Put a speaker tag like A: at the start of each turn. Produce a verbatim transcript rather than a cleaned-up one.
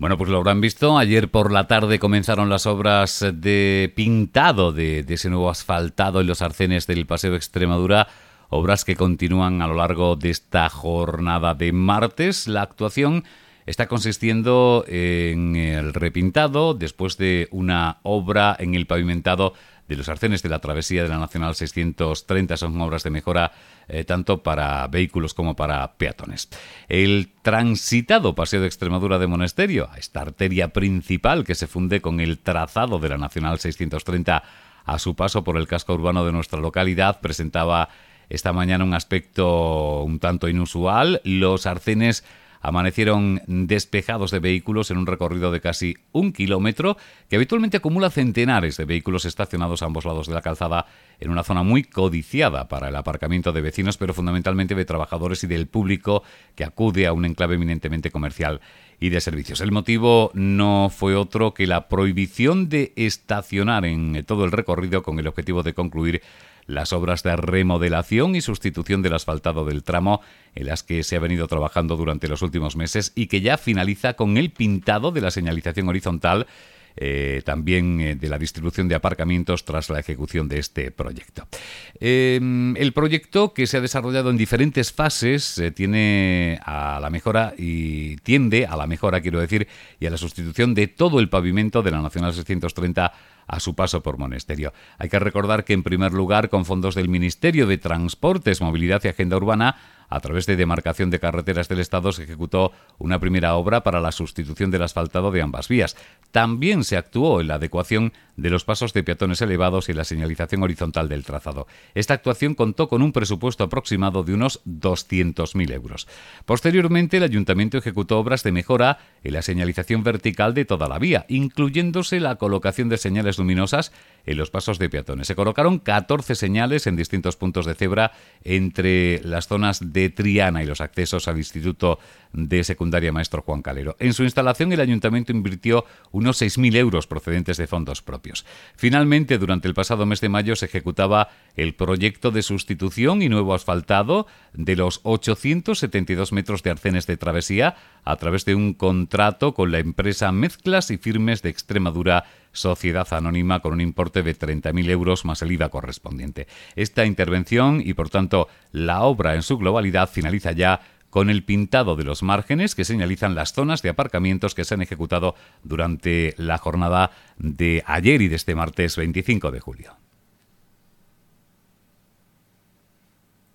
A: Bueno, pues lo habrán visto. Ayer por la tarde comenzaron las obras de pintado de, de ese nuevo asfaltado en los arcenes del Paseo de Extremadura. Obras que continúan a lo largo de esta jornada de martes. La actuación está consistiendo en el repintado después de una obra en el pavimentado de los arcenes de la travesía de la Nacional seiscientos treinta. Son obras de mejora eh, tanto para vehículos como para peatones. El transitado Paseo de Extremadura de Monesterio, esta arteria principal que se funde con el trazado de la Nacional seiscientos treinta a su paso por el casco urbano de nuestra localidad, presentaba esta mañana un aspecto un tanto inusual. Los arcenes amanecieron despejados de vehículos en un recorrido de casi un kilómetro que habitualmente acumula centenares de vehículos estacionados a ambos lados de la calzada en una zona muy codiciada para el aparcamiento de vecinos, pero fundamentalmente de trabajadores y del público que acude a un enclave eminentemente comercial y de servicios. El motivo no fue otro que la prohibición de estacionar en todo el recorrido con el objetivo de concluir las obras de remodelación y sustitución del asfaltado del tramo en las que se ha venido trabajando durante los últimos meses y que ya finaliza con el pintado de la señalización horizontal, eh, también eh, de la distribución de aparcamientos tras la ejecución de este proyecto. Eh, el proyecto, que se ha desarrollado en diferentes fases, eh, tiene a la mejora y tiende a la mejora, quiero decir, y a la sustitución de todo el pavimento de la Nacional seiscientos treinta a su paso por Monesterio. Hay que recordar que, en primer lugar, con fondos del Ministerio de Transportes, Movilidad y Agenda Urbana, a través de demarcación de carreteras del Estado, se ejecutó una primera obra para la sustitución del asfaltado de ambas vías. También se actuó en la adecuación de los pasos de peatones elevados y la señalización horizontal del trazado. Esta actuación contó con un presupuesto aproximado de unos doscientos mil euros. Posteriormente, el Ayuntamiento ejecutó obras de mejora en la señalización vertical de toda la vía, incluyéndose la colocación de señales luminosas en los pasos de peatones. Se colocaron catorce señales en distintos puntos de cebra entre las zonas de Triana y los accesos al Instituto de Secundaria Maestro Juan Calero. En su instalación, el Ayuntamiento invirtió unos seis mil euros procedentes de fondos propios. Finalmente, durante el pasado mes de mayo, se ejecutaba el proyecto de sustitución y nuevo asfaltado de los ochocientos setenta y dos metros de arcenes de travesía a través de un contrato con la empresa Mezclas y Firmes de Extremadura, Sociedad Anónima, con un importe de treinta mil euros más el I V A correspondiente. Esta intervención y, por tanto, la obra en su globalidad finaliza ya con el pintado de los márgenes que señalizan las zonas de aparcamientos que se han ejecutado durante la jornada de ayer y de este martes veinticinco de julio.